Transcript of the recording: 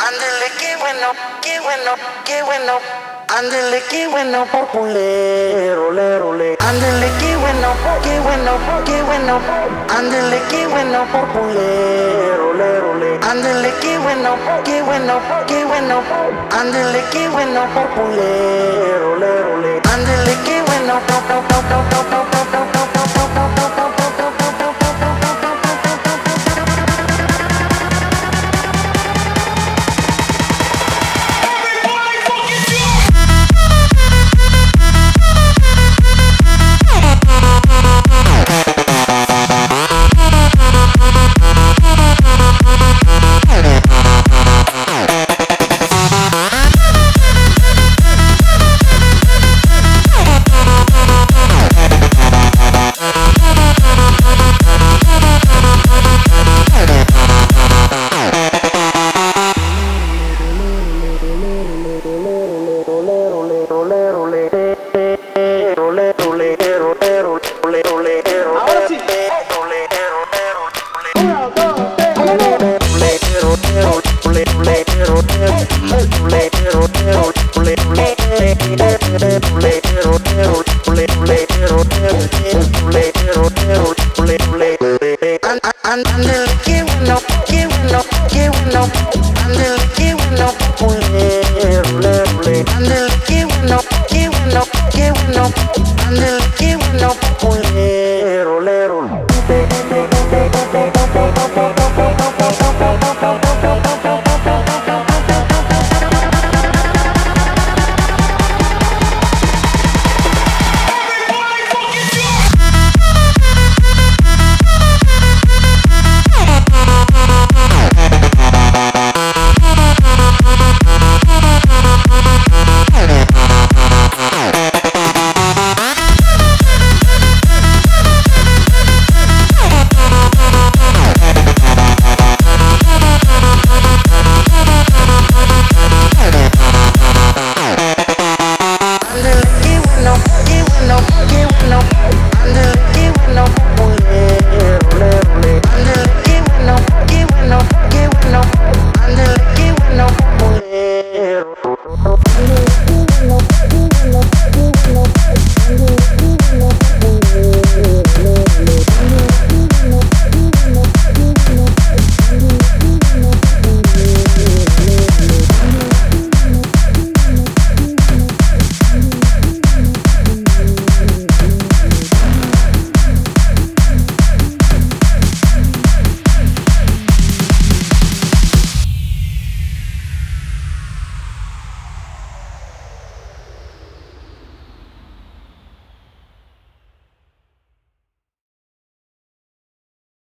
Ándele, qué bueno, qué bueno, qué bueno. Ándele, qué bueno, popule, role, role. Ándele, qué bueno, qué bueno, qué bueno. Ándele, qué bueno, popule, role, role. Ándele, qué bueno, qué bueno, qué bueno. Ándele, qué bueno, popule, role, role. Ándele, qué bueno,